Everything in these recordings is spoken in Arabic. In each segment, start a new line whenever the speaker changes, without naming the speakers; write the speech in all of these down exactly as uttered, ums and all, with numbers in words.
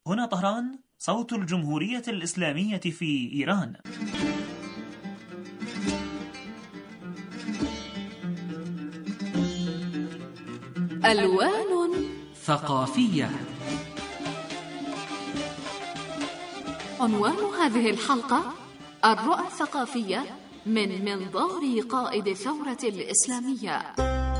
هنا طهران، صوت الجمهورية الإسلامية في إيران.
ألوان ثقافية. عنوان هذه الحلقة: الرؤى الثقافية من منظار قائد الثورة الإسلامية.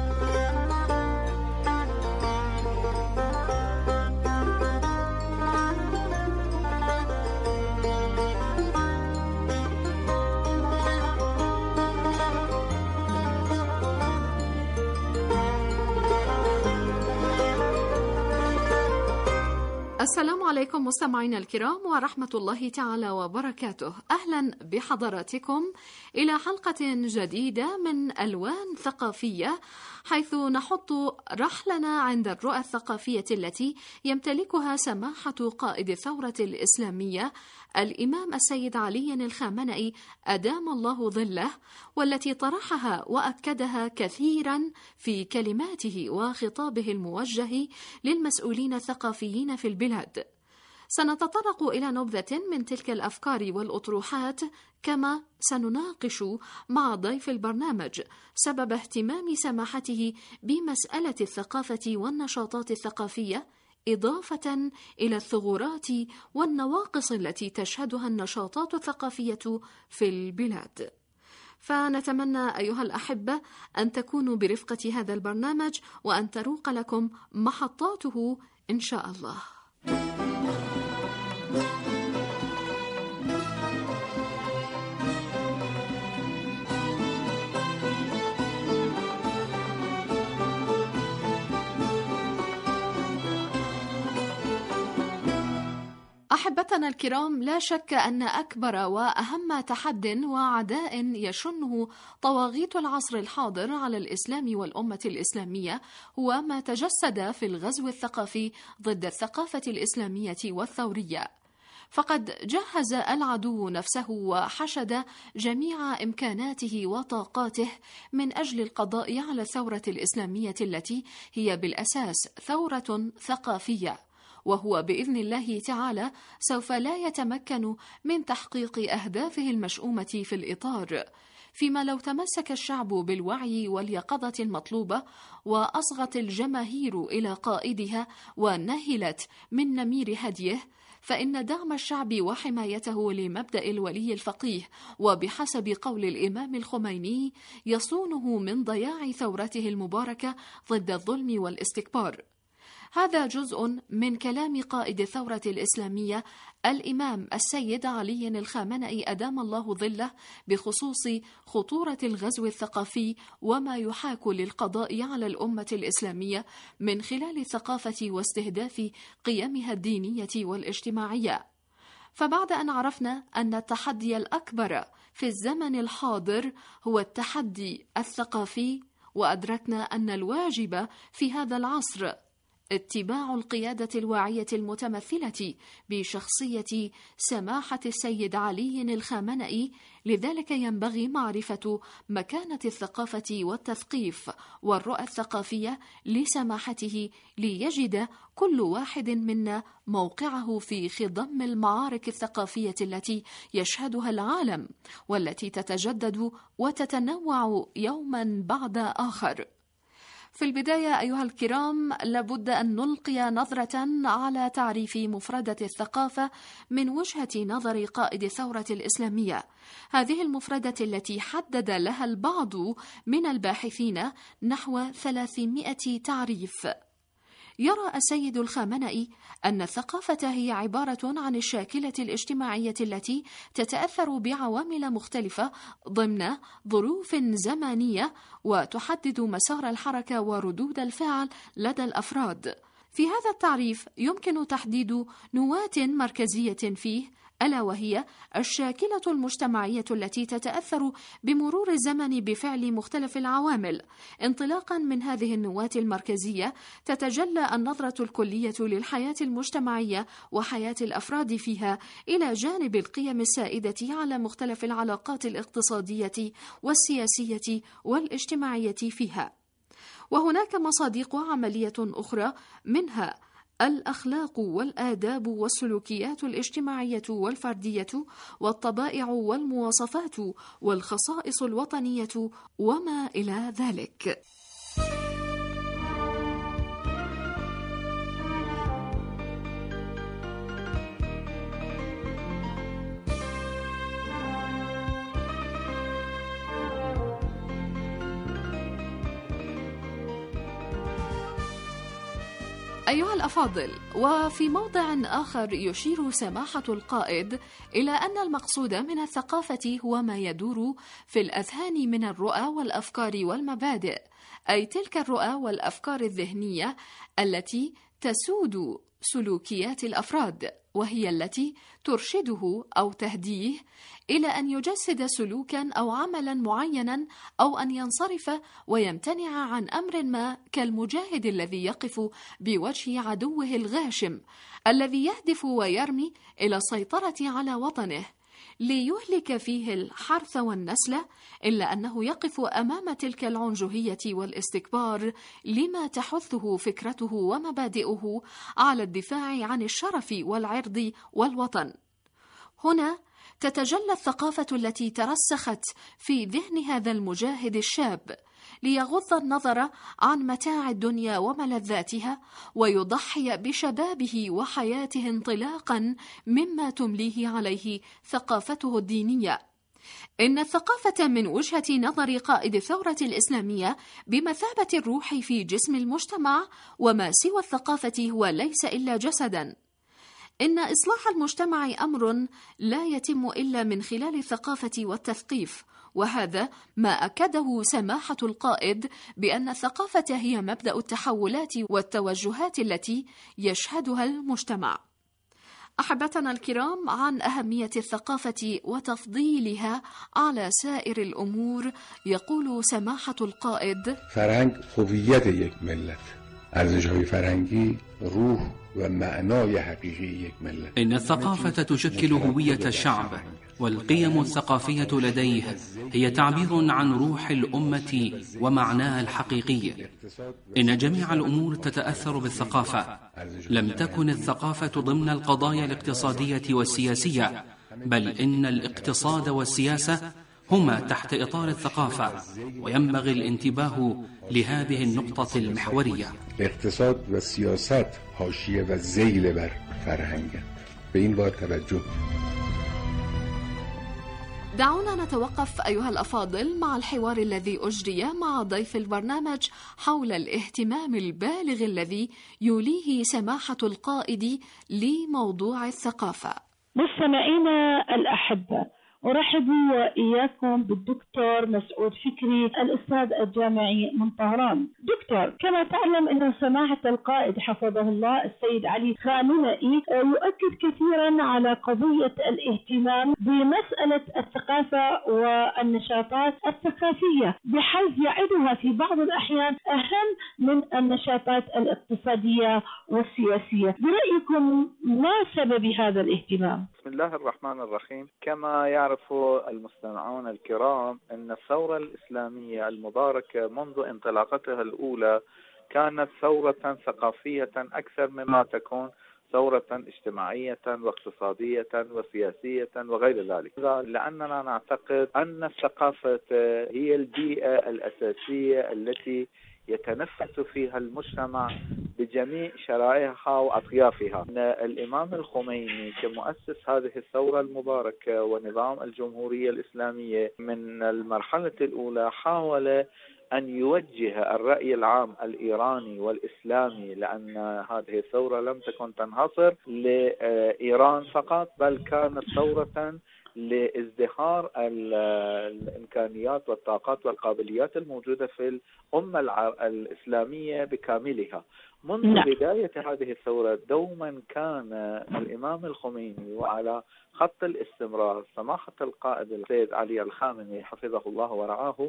السلام عليكم مستمعينا الكرام ورحمة الله تعالى وبركاته. أهلا بحضراتكم إلى حلقة جديدة من ألوان ثقافية، حيث نحط رحلنا عند الرؤى الثقافية التي يمتلكها سماحة قائد الثورة الإسلامية الإمام السيد علي الخامنئي أدام الله ظله، والتي طرحها وأكدها كثيرا في كلماته وخطابه الموجه للمسؤولين الثقافيين في البلاد. سنتطرق إلى نبذة من تلك الأفكار والأطروحات، كما سنناقش مع ضيف البرنامج سبب اهتمام سماحته بمسألة الثقافة والنشاطات الثقافية، إضافة إلى الثغرات والنواقص التي تشهدها النشاطات الثقافية في البلاد. فنتمنى أيها الأحبة أن تكونوا برفقة هذا البرنامج وأن تروق لكم محطاته إن شاء الله. أحبتنا الكرام، لا شك أن أكبر وأهم تحد وعداء يشنه طواغيت العصر الحاضر على الإسلام والأمة الإسلامية هو ما تجسد في الغزو الثقافي ضد الثقافة الإسلامية والثورية. فقد جهز العدو نفسه وحشد جميع إمكاناته وطاقاته من أجل القضاء على الثورة الإسلامية التي هي بالأساس ثورة ثقافية، وهو بإذن الله تعالى سوف لا يتمكن من تحقيق أهدافه المشؤومة في الإطار، فيما لو تمسك الشعب بالوعي واليقظة المطلوبة وأصغت الجماهير إلى قائدها ونهلت من نمير هديه، فإن دعم الشعب وحمايته لمبدأ الولي الفقيه وبحسب قول الإمام الخميني يصونه من ضياع ثورته المباركة ضد الظلم والاستكبار. هذا جزء من كلام قائد الثورة الإسلامية الإمام السيد علي الخامنئي أدام الله ظله بخصوص خطورة الغزو الثقافي وما يحاك للقضاء على الأمة الإسلامية من خلال الثقافة واستهداف قيمها الدينية والاجتماعية. فبعد أن عرفنا أن التحدي الأكبر في الزمن الحاضر هو التحدي الثقافي، وأدركنا أن الواجب في هذا العصر اتباع القيادة الواعية المتمثلة بشخصية سماحة السيد علي الخامنئي، لذلك ينبغي معرفة مكانة الثقافة والتثقيف والرؤى الثقافية لسماحته، ليجد كل واحد منا موقعه في خضم المعارك الثقافية التي يشهدها العالم، والتي تتجدد وتتنوع يوما بعد آخر. في البداية أيها الكرام، لابد أن نلقي نظرة على تعريف مفردة الثقافة من وجهة نظر قائد الثورة الإسلامية. هذه المفردة التي حدد لها البعض من الباحثين نحو ثلاثمائة تعريف. يرى السيد الخامنئي أن الثقافة هي عبارة عن الشاكلة الاجتماعية التي تتأثر بعوامل مختلفة ضمن ظروف زمانية وتحدد مسار الحركة وردود الفعل لدى الأفراد. في هذا التعريف يمكن تحديد نواة مركزية فيه، ألا وهي الشاكلة المجتمعية التي تتأثر بمرور الزمن بفعل مختلف العوامل. انطلاقا من هذه النواة المركزية تتجلى النظرة الكلية للحياة المجتمعية وحياة الأفراد فيها، إلى جانب القيم السائدة على مختلف العلاقات الاقتصادية والسياسية والاجتماعية فيها. وهناك مصادق عملية أخرى، منها الأخلاق والآداب والسلوكيات الاجتماعية والفردية والطبائع والمواصفات والخصائص الوطنية وما إلى ذلك. أيها الأفاضل، وفي موضع آخر يشير سماحة القائد إلى أن المقصود من الثقافة هو ما يدور في الأذهان من الرؤى والأفكار والمبادئ، أي تلك الرؤى والأفكار الذهنية التي تسود سلوكيات الأفراد، وهي التي ترشده أو تهديه إلى أن يجسد سلوكا أو عملا معينا، أو أن ينصرف ويمتنع عن أمر ما، كالمجاهد الذي يقف بوجه عدوه الغاشم الذي يهدف ويرمي إلى السيطرة على وطنه ليهلك فيه الحرث والنسل، إلا أنه يقف أمام تلك العنجهية والاستكبار لما تحثه فكرته ومبادئه على الدفاع عن الشرف والعرض والوطن. هنا تتجلى الثقافة التي ترسخت في ذهن هذا المجاهد الشاب ليغض النظر عن متاع الدنيا وملذاتها، ويضحي بشبابه وحياته انطلاقا مما تمليه عليه ثقافته الدينية. إن الثقافة من وجهة نظر قائد الثورة الإسلامية بمثابة الروح في جسم المجتمع، وما سوى الثقافة هو ليس إلا جسدا. إن إصلاح المجتمع أمر لا يتم إلا من خلال الثقافة والتثقيف، وهذا ما أكده سماحة القائد بأن الثقافة هي مبدأ التحولات والتوجهات التي يشهدها المجتمع. أحبتنا الكرام، عن أهمية الثقافة وتفضيلها على سائر الأمور يقول سماحة القائد:
فرهنگ هویت یک ملت، ارزش‌های فرهنگی روح و معنای حقیقی یک ملت.
إن الثقافة تشكل هوية الشعب، والقيم الثقافية لديه هي تعبير عن روح الأمة ومعناها الحقيقي. إن جميع الأمور تتأثر بالثقافة. لم تكن الثقافة ضمن القضايا الاقتصادية والسياسية، بل إن الاقتصاد والسياسة هما تحت إطار الثقافة، وينبغي الانتباه لهذه النقطة المحورية.
الاقتصاد والسياسات حاشیه و ذیل بر فرهنگ. به این باید توجه.
دعونا نتوقف أيها الأفاضل مع الحوار الذي أجري مع ضيف البرنامج حول الاهتمام البالغ الذي يوليه سماحة القائد لموضوع الثقافة.
مستمعينا الأحبة، أرحب وإياكم بالدكتور مسعود فكري، الأستاذ الجامعي من طهران. دكتور، كما تعلم أن سماحة القائد حفظه الله السيد علي خامنئي يؤكد كثيرا على قضية الاهتمام بمسألة الثقافة والنشاطات الثقافية، بحيث يعدها في بعض الأحيان أهم من النشاطات الاقتصادية والسياسية. برأيكم ما سبب هذا الاهتمام؟
بسم الله الرحمن الرحيم. كما يعرف المستمعون الكرام أن الثورة الإسلامية المباركة منذ انطلاقتها الأولى كانت ثورة ثقافية أكثر مما تكون ثورة اجتماعية واقتصادية وسياسية وغير ذلك، لأننا نعتقد أن الثقافة هي البيئة الأساسية التي يتنفس فيها المجتمع بجميع شرائحها وأطيافها. الإمام الخميني كمؤسس هذه الثورة المباركة ونظام الجمهورية الإسلامية من المرحلة الأولى حاول أن يوجه الرأي العام الإيراني والإسلامي، لأن هذه الثورة لم تكن تنحصر لإيران فقط، بل كانت ثورة لازدهار الإمكانيات والطاقات والقابليات الموجودة في الأمة الإسلامية بكاملها. منذ لا. بداية هذه الثورة دوما كان الإمام الخميني وعلى خط الاستمرار سماحة القائد السيد علي الخامنئي حفظه الله ورعاه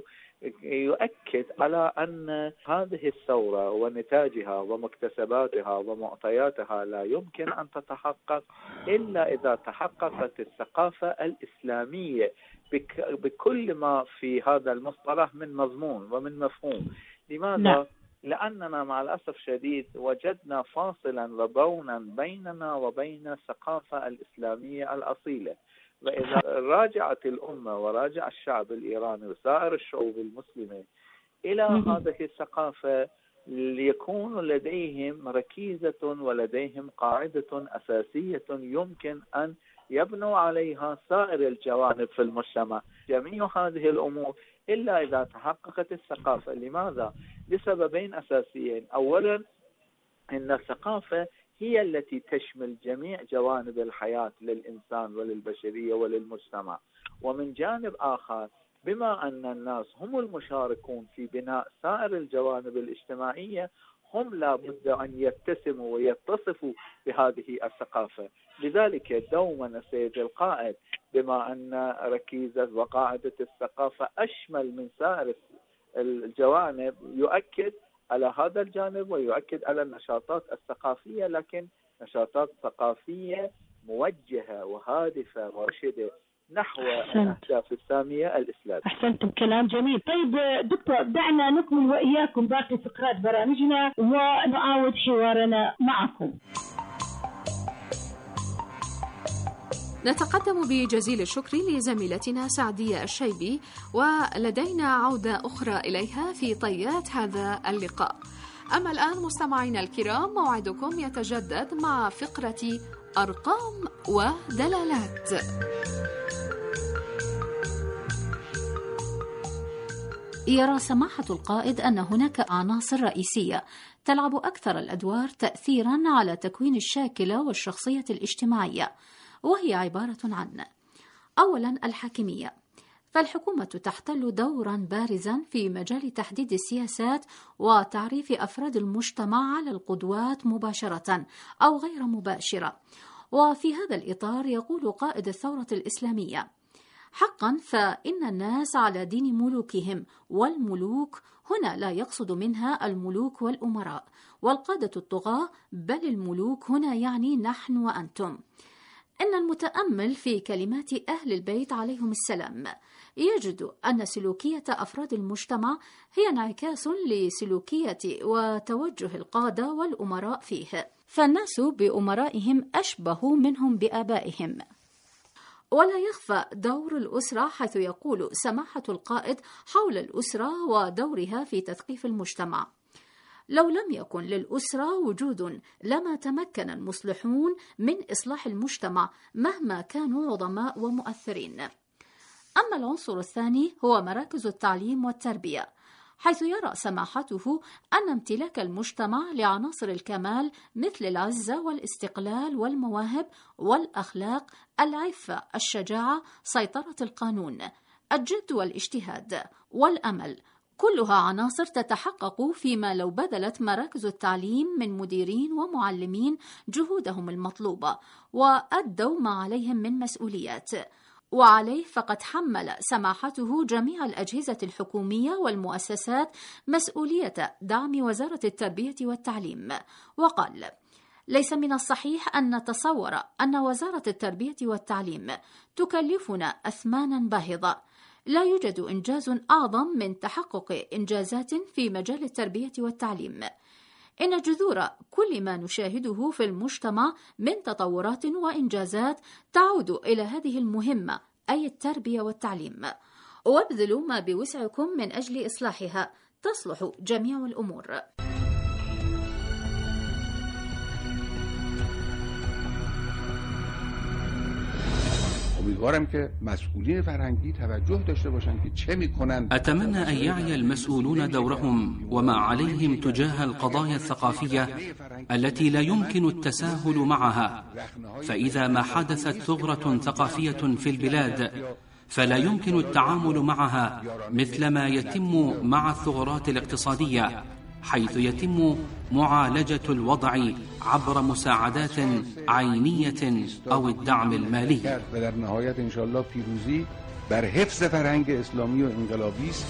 يؤكد على أن هذه الثورة ونتاجها ومكتسباتها ومعطياتها لا يمكن أن تتحقق إلا إذا تحققت الثقافة الإسلامية بكل ما في هذا المصطلح من مضمون ومن مفهوم. لماذا؟ لا. لأننا مع الأسف الشديد وجدنا فاصلا وبونا بيننا وبين الثقافة الإسلامية الأصيلة. وإذا راجعت الأمة وراجع الشعب الإيراني وسائر الشعوب المسلمة إلى هذه الثقافة ليكون لديهم ركيزة ولديهم قاعدة أساسية يمكن أن يبنوا عليها سائر الجوانب في المجتمع. جميع هذه الأمور إلا إذا تحققت الثقافة. لماذا؟ لسببين أساسيين. أولا، إن الثقافة هي التي تشمل جميع جوانب الحياة للإنسان وللبشرية وللمجتمع. ومن جانب آخر، بما أن الناس هم المشاركون في بناء سائر الجوانب الاجتماعية، هم لابد أن يتسموا ويتصفوا بهذه الثقافة. لذلك دوما السيد القائد بما أن ركيزة وقاعدة الثقافة أشمل من سائر الجوانب، يؤكد على هذا الجانب ويؤكد على النشاطات الثقافية، لكن نشاطات ثقافية موجهة وهادفة ورشدة نحو الأهداف السامية الإسلامية.
أحسنتم، كلام جميل. طيب دكتور، دعنا نكمل وإياكم باقي فقرات برامجنا ونعاود حوارنا معكم.
نتقدم بجزيل الشكر لزميلتنا سعدية الشيبي، ولدينا عودة أخرى إليها في طيات هذا اللقاء. أما الآن مستمعينا الكرام، موعدكم يتجدد مع فقرة أرقام ودلالات.
يرى سماحة القائد أن هناك عناصر رئيسية تلعب أكثر الأدوار تأثيراً على تكوين الشاكلة والشخصية الاجتماعية، وهي عبارة عن: أولاً الحاكمية، فالحكومة تحتل دوراً بارزاً في مجال تحديد السياسات وتعريف أفراد المجتمع على القدوات مباشرة أو غير مباشرة. وفي هذا الإطار يقول قائد الثورة الإسلامية: حقاً فإن الناس على دين ملوكهم، والملوك هنا لا يقصد منها الملوك والأمراء والقادة الطغاة، بل الملوك هنا يعني نحن وأنتم. إن المتأمل في كلمات أهل البيت عليهم السلام يجد أن سلوكية أفراد المجتمع هي انعكاس لسلوكية وتوجه القادة والأمراء فيه، فالناس بأمرائهم أشبه منهم بآبائهم. ولا يخفى دور الأسرة، حيث يقول سماحة القائد حول الأسرة ودورها في تثقيف المجتمع: لو لم يكن للأسرة وجود لما تمكن المصلحون من إصلاح المجتمع مهما كانوا عظماء ومؤثرين. أما العنصر الثاني هو مراكز التعليم والتربية، حيث يرى سماحته أن امتلاك المجتمع لعناصر الكمال مثل العزة والاستقلال والمواهب والأخلاق، العفة، الشجاعة، سيطرة القانون، الجد والاجتهاد والأمل، كلها عناصر تتحقق فيما لو بذلت مراكز التعليم من مديرين ومعلمين جهودهم المطلوبة وأدوا ما عليهم من مسؤوليات. وعليه فقد حمل سماحته جميع الأجهزة الحكومية والمؤسسات مسؤولية دعم وزارة التربية والتعليم، وقال: ليس من الصحيح أن نتصور أن وزارة التربية والتعليم تكلفنا أثمانا باهظة. لا يوجد إنجاز أعظم من تحقق إنجازات في مجال التربية والتعليم. إن جذور كل ما نشاهده في المجتمع من تطورات وإنجازات تعود إلى هذه المهمة، أي التربية والتعليم، وابذلوا ما بوسعكم من أجل إصلاحها، تصلح جميع الأمور.
امیدوارم که مسئولین فرهنگی توجه داشته باشند که چه میکنند.
أتمنى أن يعي المسؤولون دورهم وما عليهم تجاه القضايا الثقافية التي لا يمكن التساهل معها، فإذا ما حدثت ثغرة ثقافية في البلاد فلا يمكن التعامل معها مثل ما يتم مع الثغرات الاقتصادية، حيث يتم معالجة الوضع عبر مساعدات عينية أو الدعم المالي.
و در نهایت ان شاء الله پیروزی بر حفظ فرهنگ اسلامی و انقلابی است.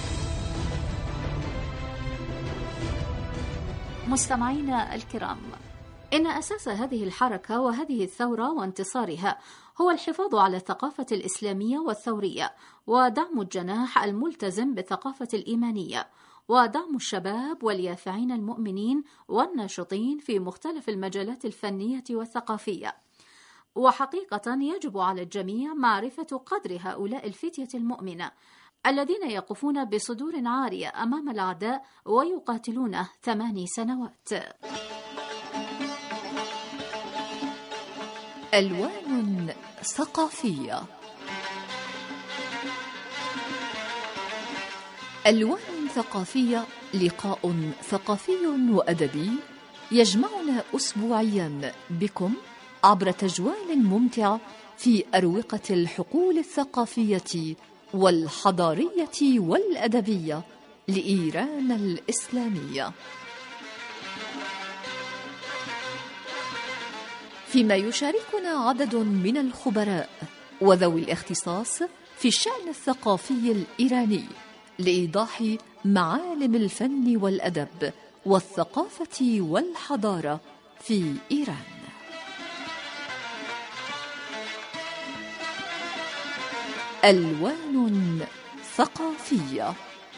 مستمعينا الكرام، إن أساس هذه الحركة وهذه الثورة وانتصارها هو الحفاظ على الثقافة الإسلامية والثورية، ودعم الجناح الملتزم بالثقافة الإيمانية، ودعم الشباب واليافعين المؤمنين والناشطين في مختلف المجالات الفنية والثقافية. وحقيقة يجب على الجميع معرفة قدر هؤلاء الفتية المؤمنة الذين يقفون بصدور عارية أمام الأعداء ويقاتلونه ثماني سنوات.
ألوان ثقافية. ألوان ثقافية لقاء ثقافي وأدبي يجمعنا أسبوعيا بكم عبر تجوال ممتع في أروقة الحقول الثقافية والحضارية والأدبية لإيران الإسلامية، فيما يشاركنا عدد من الخبراء وذوي الاختصاص في الشأن الثقافي الإيراني لإيضاح معالم الفن والأدب والثقافة والحضارة في إيران. ألوان ثقافية.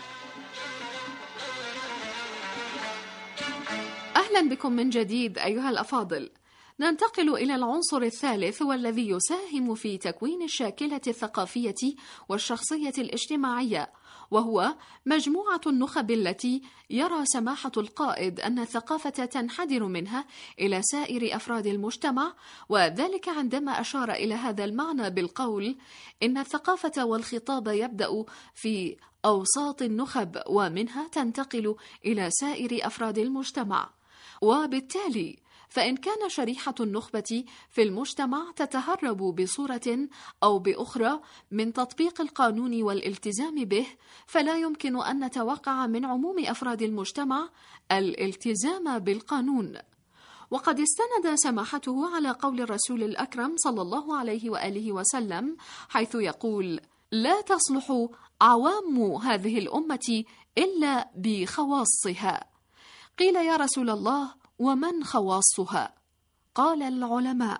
أهلا بكم من جديد أيها الأفاضل. ننتقل إلى العنصر الثالث والذي يساهم في تكوين الشاكلة الثقافية والشخصية الاجتماعية، وهو مجموعة النخب التي يرى سماحة القائد أن الثقافة تنحدر منها إلى سائر أفراد المجتمع، وذلك عندما أشار إلى هذا المعنى بالقول إن الثقافة والخطاب يبدأ في أوساط النخب ومنها تنتقل إلى سائر أفراد المجتمع. وبالتالي فإن كان شريحة النخبة في المجتمع تتهرب بصورة أو بأخرى من تطبيق القانون والالتزام به، فلا يمكن أن نتوقع من عموم أفراد المجتمع الالتزام بالقانون. وقد استند سماحته على قول الرسول الأكرم صلى الله عليه وآله وسلم، حيث يقول: لا تصلح عوام هذه الأمة إلا بخواصها. قيل: يا رسول الله، ومن خواصها؟ قال: العلماء.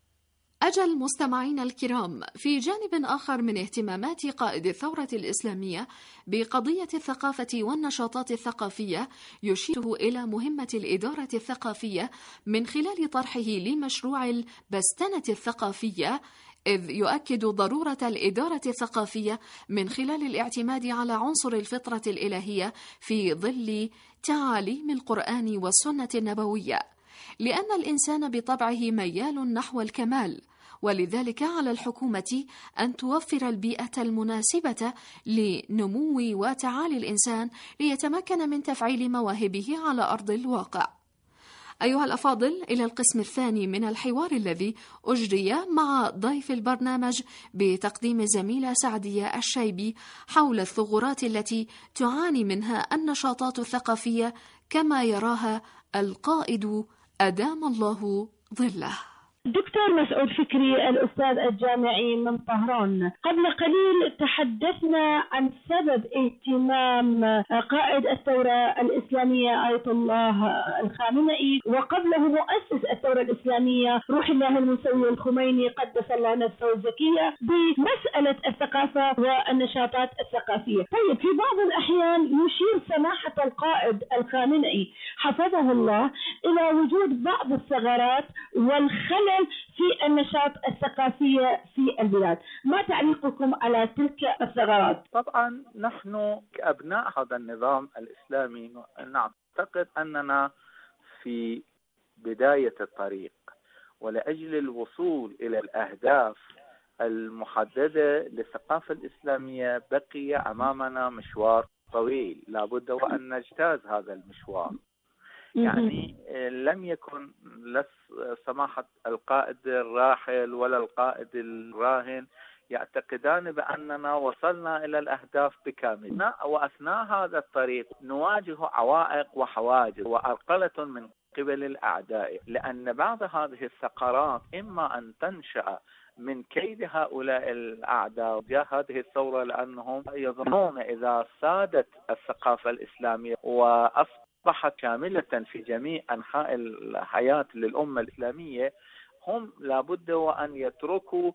أجل مستمعين الكرام، في جانب آخر من اهتمامات قائد الثورة الإسلامية بقضية الثقافة والنشاطات الثقافية يشير إلى مهمة الإدارة الثقافية من خلال طرحه لمشروع البستنة الثقافية، إذ يؤكد ضرورة الإدارة الثقافية من خلال الاعتماد على عنصر الفطرة الإلهية في ظل تعاليم القرآن والسنة النبوية، لأن الإنسان بطبعه ميال نحو الكمال، ولذلك على الحكومة أن توفر البيئة المناسبة لنمو وتعالي الإنسان ليتمكن من تفعيل مواهبه على أرض الواقع. أيها الأفاضل، إلى القسم الثاني من الحوار الذي أجري مع ضيف البرنامج بتقديم الزميلة سعدية الشيبي حول الثغرات التي تعاني منها النشاطات الثقافية كما يراها القائد أدام الله ظله.
دكتور مسعود فكري، الأستاذ الجامعي من طهران، قبل قليل تحدثنا عن سبب اهتمام قائد الثورة الإسلامية آية الله الخامنئي وقبله مؤسس الثورة الإسلامية روح الله المسوي الخميني قدس الله نفسه الزكية بمسألة الثقافة والنشاطات الثقافية. طيب، في بعض الأحيان يشير سماحة القائد الخامنئي حفظه الله إلى وجود بعض الثغرات والخلل في النشاط الثقافية في البلاد. ما تعليقكم على تلك الثغرات؟
طبعا نحن كأبناء هذا النظام الإسلامي نعتقد أننا في بداية الطريق، ولأجل الوصول إلى الأهداف المحددة للثقافة الإسلامية بقي أمامنا مشوار طويل، لابد وأن نجتاز هذا المشوار. يعني لم يكن سماحة القائد الراحل ولا القائد الراهن يعتقدان بأننا وصلنا إلى الأهداف بكامل، وأثناء هذا الطريق نواجه عوائق وحواجز وأرقلة من قبل الأعداء، لأن بعض هذه الثغرات إما أن تنشأ من كيد هؤلاء الأعداء جاء هذه الثورة، لأنهم يظنون إذا سادت الثقافة الإسلامية وأصبحت أصبحت شاملة في جميع أنحاء الحياة للأمة الإسلامية، هم لابد وأن يتركوا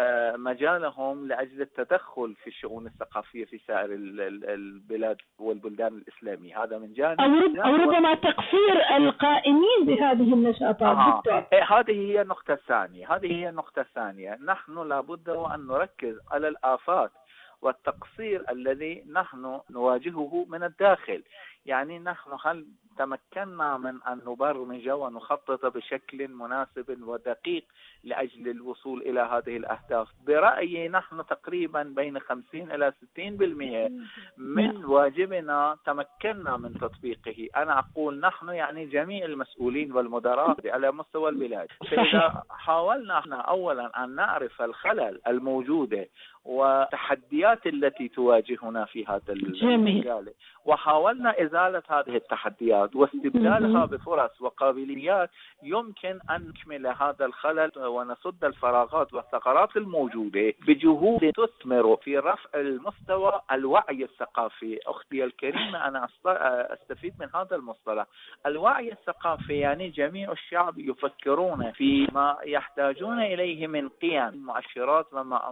مجالهم لأجل التدخل في الشؤون الثقافية في سائر البلاد والبلدان الإسلامية. هذا من جانب.
أو ربما تقصير القائمين بهذه النشاطات.
آه. هذه هي النقطة الثانية هذه هي النقطة الثانية نحن لابد وأن نركز على الآفات والتقصير الذي نحن نواجهه من الداخل. يعني نحن هل تمكنا من أن نبرمج ونخطط بشكل مناسب ودقيق لأجل الوصول إلى هذه الأهداف؟ برأيي نحن تقريبا بين خمسين إلى ستين بالمئة من واجبنا تمكنا من تطبيقه. أنا أقول نحن يعني جميع المسؤولين والمدراء على مستوى البلاد. فإذا حاولنا احنا أولا أن نعرف الخلل الموجودة والتحديات التي تواجهنا في هذا المجال، وحاولنا إزالة هذه التحديات واستبدالها بفرص وقابليات يمكن أن نكمل هذا الخلل ونسد الفراغات والثغرات الموجودة بجهود تثمر في رفع المستوى الوعي الثقافي. أختي الكريمة، أنا أستفيد من هذا المصطلح. الوعي الثقافي يعني جميع الشعب يفكرون فيما يحتاجون إليه من قيم، مؤشرات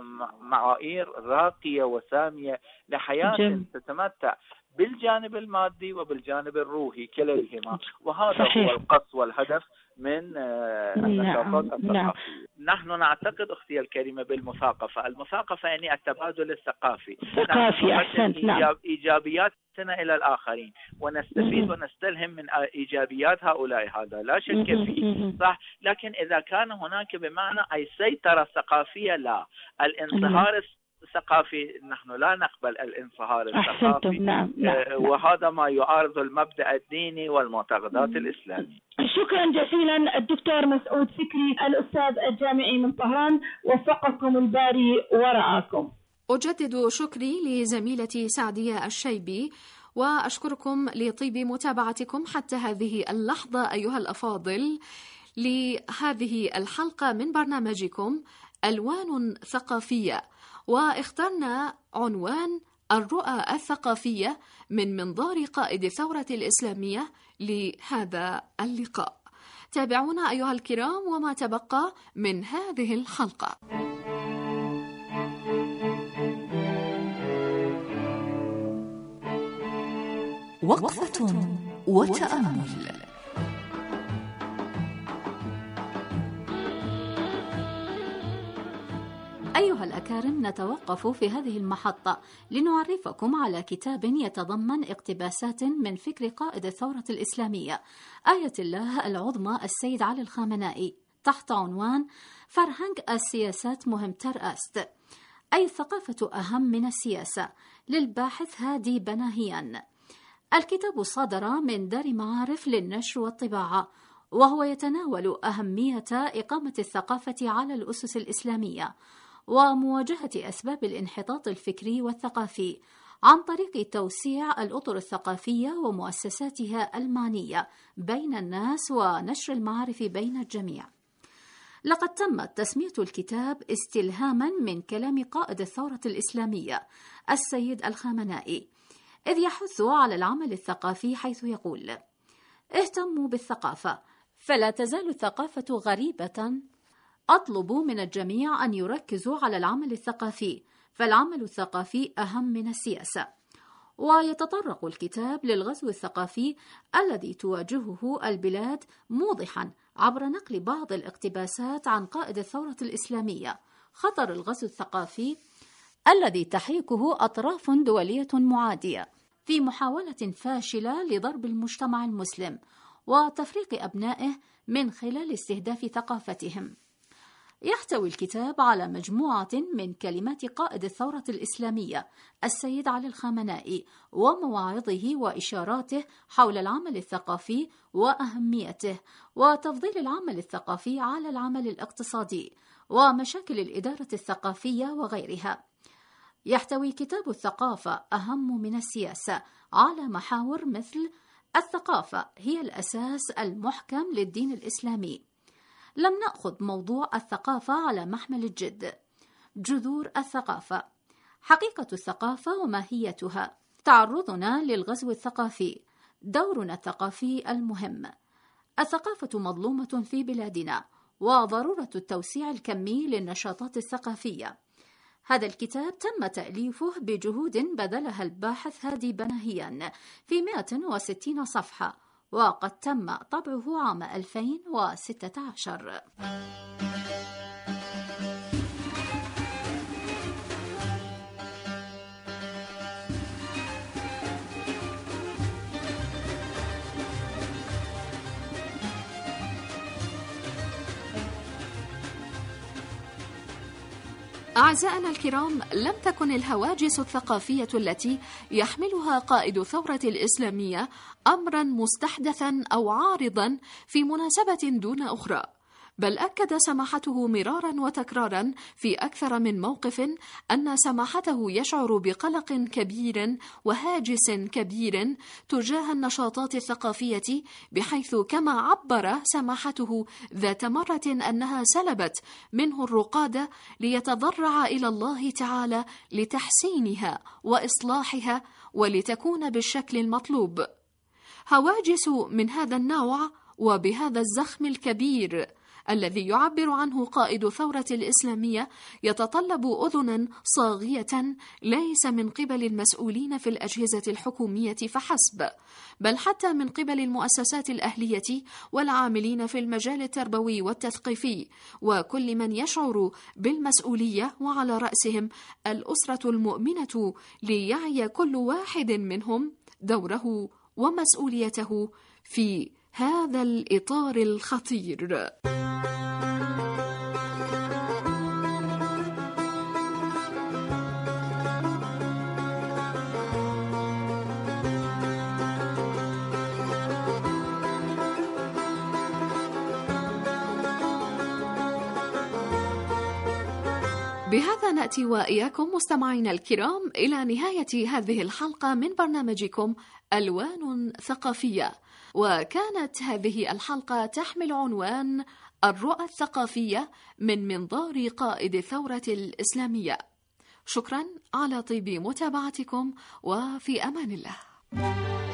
ومعايير راقية وسامية لحياة جم. تتمتع بالجانب المادي وبالجانب الروحي كليهما. وهذا صحيح. هو القصد والهدف من النشاطات الثقافية. نعم. نحن نعتقد أختي الكريمة بالمثاقفة. المثاقفة يعني التبادل الثقافي.
ثقافي أحسنت. نعم.
إيجابياتنا إلى الآخرين ونستفيد ونستلهم من إيجابيات هؤلاء، هذا لا شك فيه، صح. لكن إذا كان هناك بمعنى أي سيطرة ثقافية، لا. الانصهار الثقافي نحن لا نقبل الانصهار الثقافي.
نعم. نعم.
وهذا ما يعارض المبدأ الديني والمعتقدات الإسلامية.
شكرا جزيلا الدكتور مسعود فكري الأستاذ الجامعي من طهران، وفقكم الباري ورعاكم.
أجدد شكري لزميلتي سعدية الشيبي، وأشكركم لطيب متابعتكم حتى هذه اللحظة أيها الأفاضل لهذه الحلقة من برنامجكم ألوان ثقافية، واخترنا عنوان الرؤى الثقافية من منظار قائد الثورة الإسلامية لهذا اللقاء. تابعونا أيها الكرام وما تبقى من هذه الحلقة.
وقفة وتأمل. أيها الأكارم، نتوقف في هذه المحطة لنعرفكم على كتاب يتضمن اقتباسات من فكر قائد الثورة الإسلامية آية الله العظمى السيد علي الخامنائي تحت عنوان فرهنگ السياسات مهمتر است، أي الثقافة أهم من السياسة، للباحث هادي بناهيان. الكتاب صدر من دار معارف للنشر والطباعة، وهو يتناول أهمية إقامة الثقافة على الأسس الإسلامية ومواجهة أسباب الانحطاط الفكري والثقافي عن طريق توسيع الأطر الثقافية ومؤسساتها المعنية بين الناس ونشر المعارف بين الجميع. لقد تمت تسمية الكتاب استلهاما من كلام قائد الثورة الإسلامية السيد الخامنائي، إذ يحث على العمل الثقافي، حيث يقول: اهتموا بالثقافة، فلا تزال الثقافة غريبة. أطلب من الجميع أن يركزوا على العمل الثقافي، فالعمل الثقافي أهم من السياسة. ويتطرق الكتاب للغزو الثقافي الذي تواجهه البلاد، موضحا عبر نقل بعض الاقتباسات عن قائد الثورة الإسلامية خطر الغزو الثقافي الذي تحيكه أطراف دولية معادية في محاولة فاشلة لضرب المجتمع المسلم وتفريق أبنائه من خلال استهداف ثقافتهم. يحتوي الكتاب على مجموعة من كلمات قائد الثورة الإسلامية السيد علي الخامنائي ومواعظه وإشاراته حول العمل الثقافي وأهميته، وتفضيل العمل الثقافي على العمل الاقتصادي ومشاكل الإدارة الثقافية وغيرها. يحتوي كتاب الثقافة أهم من السياسة على محاور مثل: الثقافة هي الأساس المحكم للدين الإسلامي، لم نأخذ موضوع الثقافة على محمل الجد، جذور الثقافة، حقيقة الثقافة وماهيتها، تعرضنا للغزو الثقافي، دورنا الثقافي المهم، الثقافة مظلومة في بلادنا وضرورة التوسيع الكمي للنشاطات الثقافية. هذا الكتاب تم تأليفه بجهود بذلها الباحث هادي بناهيان في مئة وستين صفحة، وقد تم طبعه عام ألفين وستة عشر.
أعزائنا الكرام، لم تكن الهواجس الثقافية التي يحملها قائد الثورة الإسلامية أمرا مستحدثا أو عارضا في مناسبة دون أخرى، بل أكد سماحته مرارا وتكرارا في أكثر من موقف أن سماحته يشعر بقلق كبير وهاجس كبير تجاه النشاطات الثقافية، بحيث كما عبر سماحته ذات مرة أنها سلبت منه الرقادة ليتضرع إلى الله تعالى لتحسينها وإصلاحها ولتكون بالشكل المطلوب. هواجس من هذا النوع وبهذا الزخم الكبير الذي يعبر عنه قائد الثورة الإسلامية يتطلب أذنا صاغية ليس من قبل المسؤولين في الأجهزة الحكومية فحسب، بل حتى من قبل المؤسسات الأهلية والعاملين في المجال التربوي والتثقيفي وكل من يشعر بالمسؤولية، وعلى رأسهم الأسرة المؤمنة، ليعي كل واحد منهم دوره ومسؤوليته في هذا الإطار الخطير. بهذا نأتي وإياكم مستمعينا الكرام إلى نهاية هذه الحلقة من برنامجكم ألوان ثقافية، وكانت هذه الحلقة تحمل عنوان الرؤى الثقافية من منظار قائد الثورة الإسلامية. شكرا على طيب متابعتكم، وفي أمان الله.